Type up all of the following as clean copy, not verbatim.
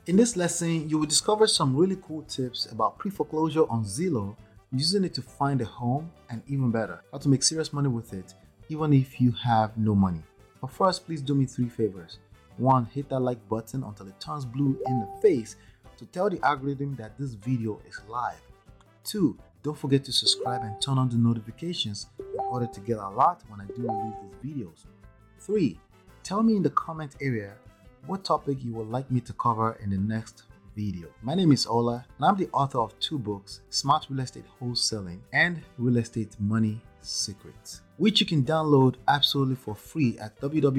In this lesson, you will discover some really cool tips about pre-foreclosure on Zillow, using it to find a home, and even better, how to make serious money with it even if you have no money. But first, please do me three favors. One, hit that like button until it turns blue in the face to tell the algorithm that this video is live. Two, don't forget to subscribe and turn on the notifications in order to get alert when I do release these videos. Three, tell me in the comment area what topic you would like me to cover in the next video. My name is Ola and I'm the author of two books, Smart Real Estate Wholesaling and Real Estate Money Secrets, which you can download absolutely for free at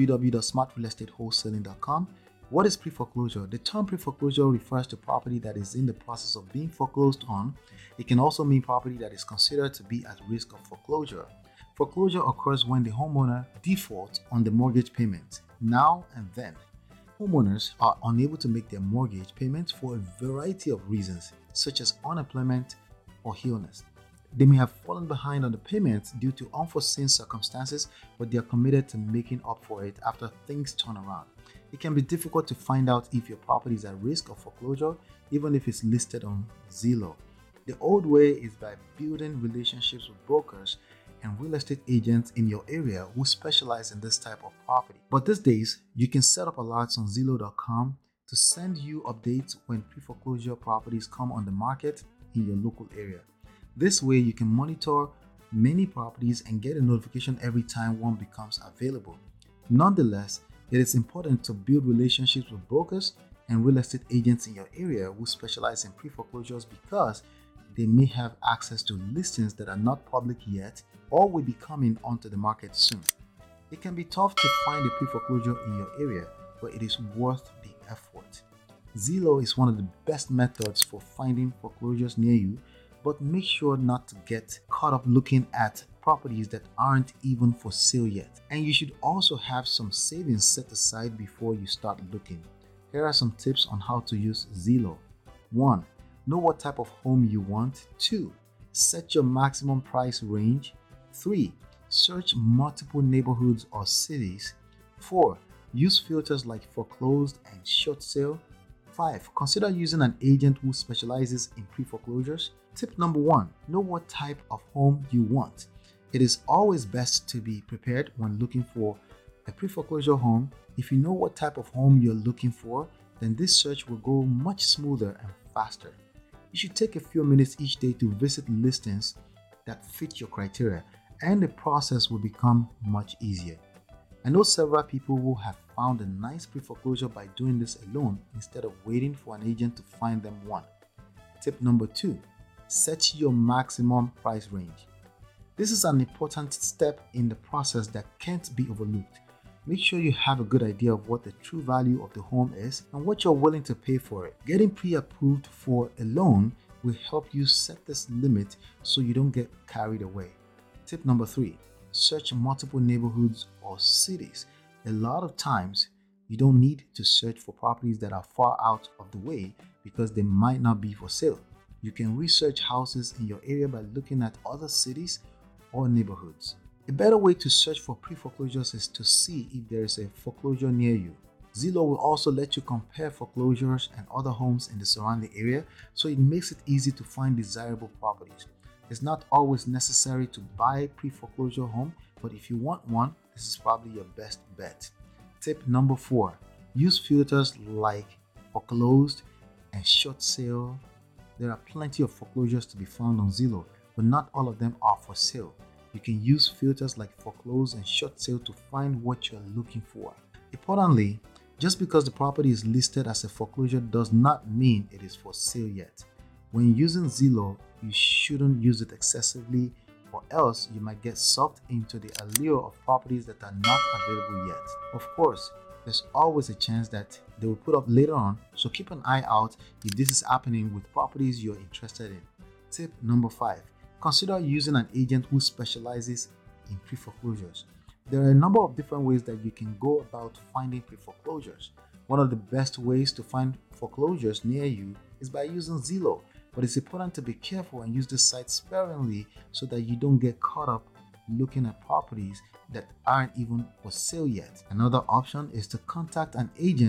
www.smartrealestatewholesaling.com. What is pre-foreclosure? The term pre-foreclosure refers to property that is in the process of being foreclosed on. It can also mean property that is considered to be at risk of foreclosure. Foreclosure occurs when the homeowner defaults on the mortgage payment now and then. Homeowners are unable to make their mortgage payments for a variety of reasons, such as unemployment or illness. They may have fallen behind on the payments due to unforeseen circumstances, but they are committed to making up for it after things turn around. It can be difficult to find out if your property is at risk of foreclosure, even if it's listed on Zillow. The old way is by building relationships with brokers and real estate agents in your area who specialize in this type of property. But these days, you can set up alerts on Zillow.com to send you updates when pre-foreclosure properties come on the market in your local area. This way, you can monitor many properties and get a notification every time one becomes available. Nonetheless, it is important to build relationships with brokers and real estate agents in your area who specialize in pre-foreclosures because they may have access to listings that are not public yet or will be coming onto the market soon. It can be tough to find a pre-foreclosure in your area, but it is worth the effort. Zillow is one of the best methods for finding foreclosures near you, but make sure not to get caught up looking at properties that aren't even for sale yet. And you should also have some savings set aside before you start looking. Here are some tips on how to use Zillow. 1. Know what type of home you want. 2. Set your maximum price range. 3. Search multiple neighborhoods or cities. 4. Use filters like foreclosed and short sale. 5. Consider using an agent who specializes in pre-foreclosures. Tip number 1. Know what type of home you want. It is always best to be prepared when looking for a pre-foreclosure home. If you know what type of home you're looking for, then this search will go much smoother and faster. You should take a few minutes each day to visit listings that fit your criteria, and the process will become much easier. I know several people who have found a nice pre-foreclosure by doing this alone instead of waiting for an agent to find them one. Tip number 2. Set your maximum price range. This is an important step in the process that can't be overlooked. Make sure you have a good idea of what the true value of the home is and what you're willing to pay for it. Getting pre-approved for a loan will help you set this limit so you don't get carried away. Tip number 3. Search multiple neighborhoods or cities. A lot of times, you don't need to search for properties that are far out of the way because they might not be for sale. You can research houses in your area by looking at other cities or neighborhoods. A better way to search for pre-foreclosures is to see if there is a foreclosure near you. Zillow will also let you compare foreclosures and other homes in the surrounding area, so it makes it easy to find desirable properties. It's not always necessary to buy a pre-foreclosure home, but if you want one, this is probably your best bet. Tip number 4. Use filters like foreclosed and short sale. There are plenty of foreclosures to be found on Zillow, but not all of them are for sale. You can use filters like foreclosed and short sale to find what you're looking for. Importantly, just because the property is listed as a foreclosure does not mean it is for sale yet. When using Zillow, you shouldn't use it excessively, or else you might get sucked into the allure of properties that are not available yet. Of course, there's always a chance that they will put up later on, so keep an eye out if this is happening with properties you're interested in. Tip number 5. Consider using an agent who specializes in pre-foreclosures. There are a number of different ways that you can go about finding pre-foreclosures. One of the best ways to find foreclosures near you is by using Zillow, but it's important to be careful and use this site sparingly so that you don't get caught up looking at properties that aren't even for sale yet. Another option is to contact an agent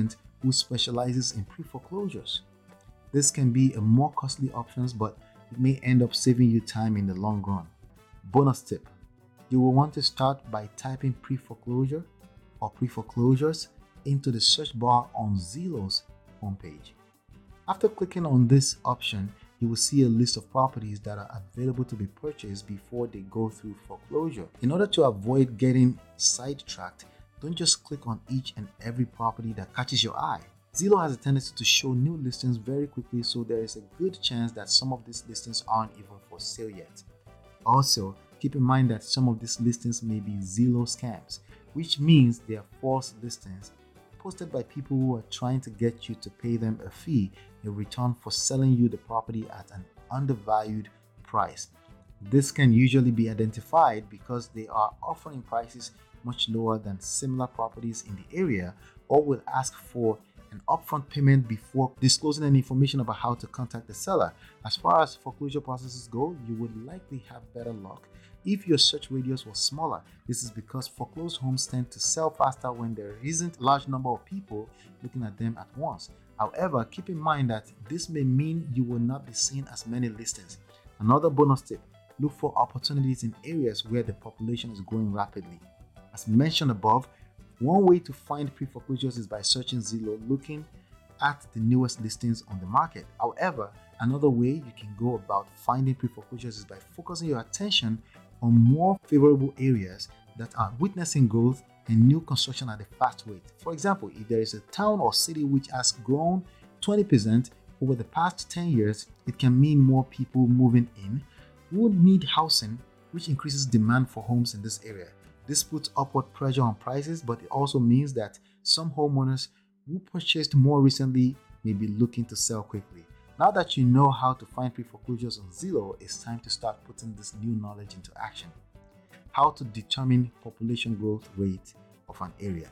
who specializes in pre-foreclosures. This can be a more costly option, but it may end up saving you time in the long run. Bonus tip: you will want to start by typing pre-foreclosure or pre-foreclosures into the search bar on Zillow's homepage. After clicking on this option, you will see a list of properties that are available to be purchased before they go through foreclosure. In order to avoid getting sidetracked, don't just click on each and every property that catches your eye. Zillow has a tendency to show new listings very quickly, so there is a good chance that some of these listings aren't even for sale yet. Also, keep in mind that some of these listings may be Zillow scams, which means they are false listings posted by people who are trying to get you to pay them a fee in return for selling you the property at an undervalued price. This can usually be identified because they are offering prices much lower than similar properties in the area, or will ask for an upfront payment before disclosing any information about how to contact the seller. As far as foreclosure processes go, you would likely have better luck if your search radius was smaller. This is because foreclosed homes tend to sell faster when there isn't a large number of people looking at them at once. However, keep in mind that this may mean you will not be seeing as many listings. Another bonus tip: look for opportunities in areas where the population is growing rapidly. As mentioned above, one way to find pre-foreclosures is by searching Zillow, looking at the newest listings on the market. However, another way you can go about finding pre-foreclosures is by focusing your attention on more favorable areas that are witnessing growth and new construction at a fast rate. For example, if there is a town or city which has grown 20% over the past 10 years, it can mean more people moving in who need housing, which increases demand for homes in this area. This puts upward pressure on prices, but it also means that some homeowners who purchased more recently may be looking to sell quickly. Now that you know how to find pre-foreclosures on Zillow, it's time to start putting this new knowledge into action. How to determine population growth rate of an area.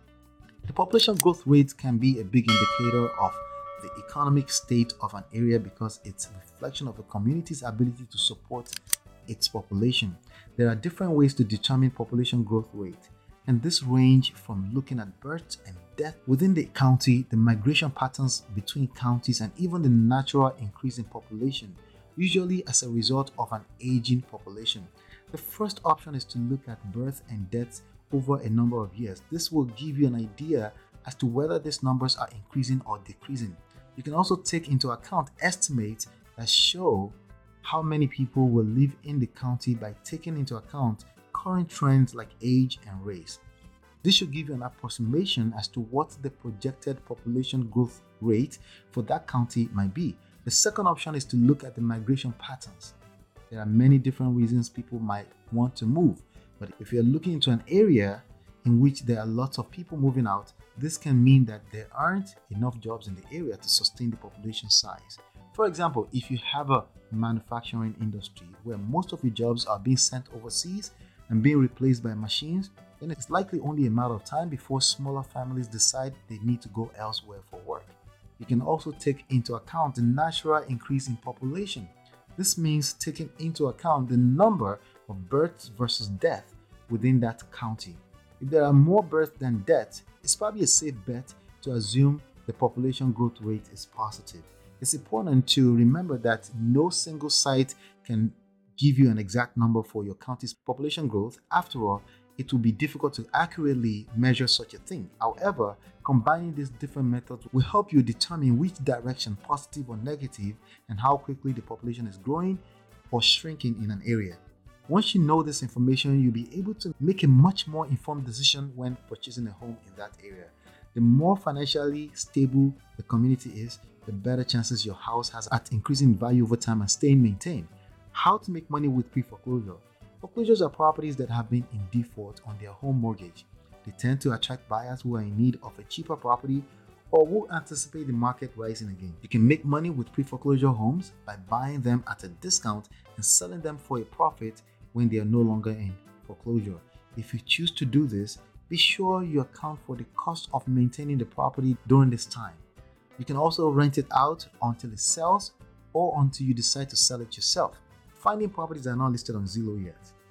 The population growth rate can be a big indicator of the economic state of an area because it's a reflection of a community's ability to support its population. There are different ways to determine population growth rate, and this range from looking at births and death within the county, the migration patterns between counties, and even the natural increase in population, usually as a result of an aging population. The first option is to look at birth and deaths over a number of years. This will give you an idea as to whether these numbers are increasing or decreasing. You can also take into account estimates that show how many people will live in the county by taking into account current trends like age and race. This should give you an approximation as to what the projected population growth rate for that county might be. The second option is to look at the migration patterns. There are many different reasons people might want to move, but if you're looking into an area in which there are lots of people moving out, this can mean that there aren't enough jobs in the area to sustain the population size. For example, if you have a manufacturing industry where most of your jobs are being sent overseas and being replaced by machines, then it's likely only a matter of time before smaller families decide they need to go elsewhere for work. You can also take into account the natural increase in population. This means taking into account the number of births versus death within that county. If there are more births than deaths, it's probably a safe bet to assume the population growth rate is positive. It's important to remember that no single site can give you an exact number for your county's population growth. After all, it will be difficult to accurately measure such a thing. However, combining these different methods will help you determine which direction, positive or negative, and how quickly the population is growing or shrinking in an area. Once you know this information, you'll be able to make a much more informed decision when purchasing a home in that area. The more financially stable the community is, the better chances your house has at increasing value over time and staying maintained. How to make money with pre-foreclosure. Foreclosures are properties that have been in default on their home mortgage. They tend to attract buyers who are in need of a cheaper property or who anticipate the market rising again. You can make money with pre-foreclosure homes by buying them at a discount and selling them for a profit when they are no longer in foreclosure. If you choose to do this, be sure you account for the cost of maintaining the property during this time. You can also rent it out until it sells or until you decide to sell it yourself. Finding properties that are not listed on Zillow yet.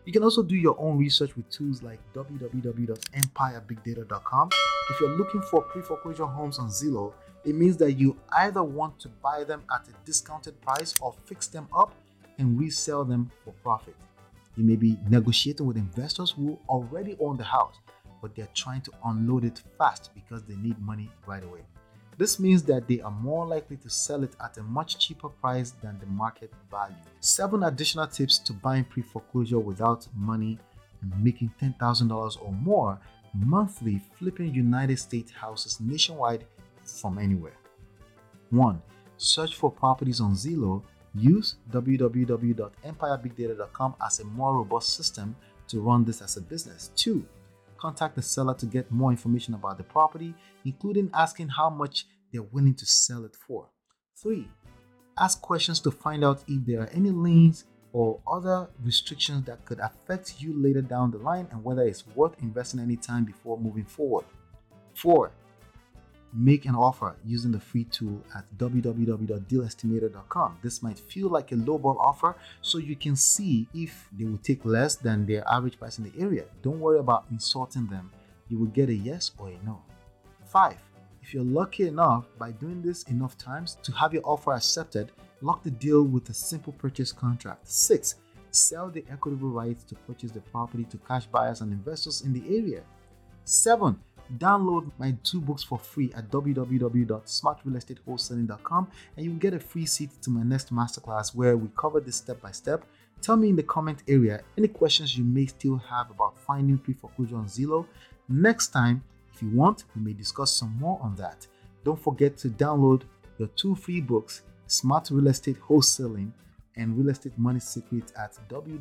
You can also do your own research with tools like www.empirebigdata.com. If you're looking for pre-foreclosure homes on Zillow, it means that you either want to buy them at a discounted price or fix them up and resell them for profit. You may be negotiating with investors who already own the house, but they're trying to unload it fast because they need money right away. This means that they are more likely to sell it at a much cheaper price than the market value. 7 additional tips to buying pre-foreclosure without money and making $10,000 or more monthly flipping United States houses nationwide from anywhere. 1. Search for properties on Zillow. Use www.empirebigdata.com as a more robust system to run this as a business. 2. Contact the seller to get more information about the property, including asking how much they're willing to sell it for. 3. Ask questions to find out if there are any liens or other restrictions that could affect you later down the line and whether it's worth investing any time before moving forward. 4. Make an offer using the free tool at www.dealestimator.com. This might feel like a lowball offer, so you can see if they will take less than their average price in the area. Don't worry about insulting them. You will get a yes or a no. 5. If you're lucky enough by doing this enough times to have your offer accepted, lock the deal with a simple purchase contract. 6. Sell the equitable rights to purchase the property to cash buyers and investors in the area. 7. Download my 2 books for free at www.smartrealestatewholesaling.com and you'll get a free seat to my next masterclass where we cover this step by step. Tell me in the comment area any questions you may still have about finding pre-foreclosure on Zillow. Next time, if you want, we may discuss some more on that. Don't forget to download your 2 free books, Smart Real Estate Wholesaling and Real Estate Money Secrets at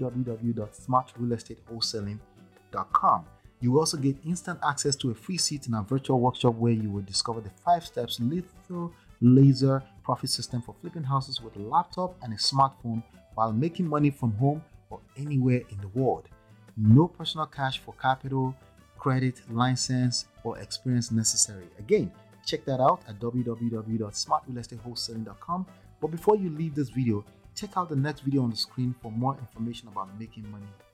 www.smartrealestatewholesaling.com. You will also get instant access to a free seat in our virtual workshop where you will discover the 5 steps lethal laser profit system for flipping houses with a laptop and a smartphone while making money from home or anywhere in the world. No personal cash for capital, credit, license, or experience necessary. Again, check that out at www.smartrealestatewholesaling.com. But before you leave this video, check out the next video on the screen for more information about making money